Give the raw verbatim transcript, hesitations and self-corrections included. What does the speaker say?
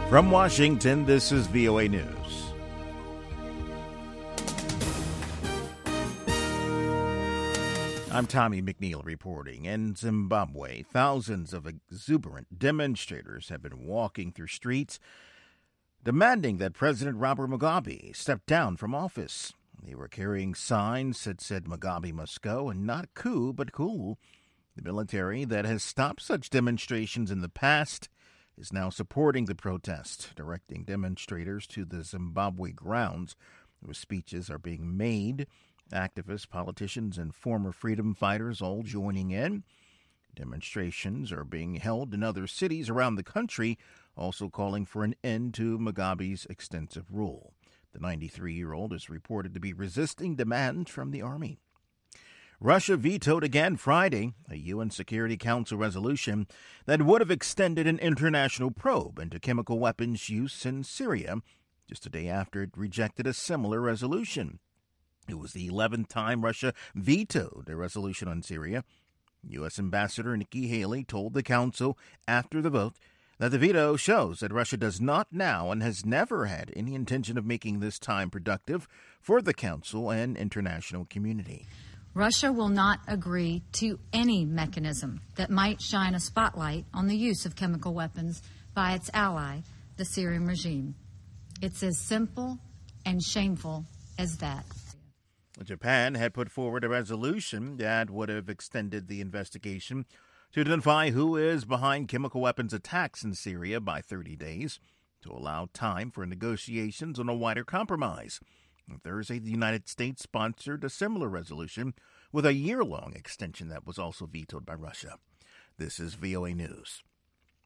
From Washington, this is V O A News. I'm Tommy McNeil reporting. In Zimbabwe, thousands of exuberant demonstrators have been walking through streets demanding that President Robert Mugabe step down from office. They were carrying signs that said Mugabe must go and not coup but cool. The military that has stopped such demonstrations in the past is now supporting the protest, directing demonstrators to the Zimbabwe grounds where speeches are being made. Activists, politicians, and former freedom fighters all joining in. Demonstrations are being held in other cities around the country, also calling for an end to Mugabe's extensive rule. The ninety-three-year-old is reported to be resisting demands from the army. Russia vetoed again Friday a U N Security Council resolution that would have extended an international probe into chemical weapons use in Syria, just a day after it rejected a similar resolution. It was the eleventh time Russia vetoed a resolution on Syria. U S. Ambassador Nikki Haley told the Council after the vote that the veto shows that Russia does not now and has never had any intention of making this time productive for the Council and international community. Russia will not agree to any mechanism that might shine a spotlight on the use of chemical weapons by its ally, the Syrian regime. It's as simple and shameful as that. Japan had put forward a resolution that would have extended the investigation to identify who is behind chemical weapons attacks in Syria by thirty days to allow time for negotiations on a wider compromise. On Thursday, the United States sponsored a similar resolution with a year-long extension that was also vetoed by Russia. This is V O A News.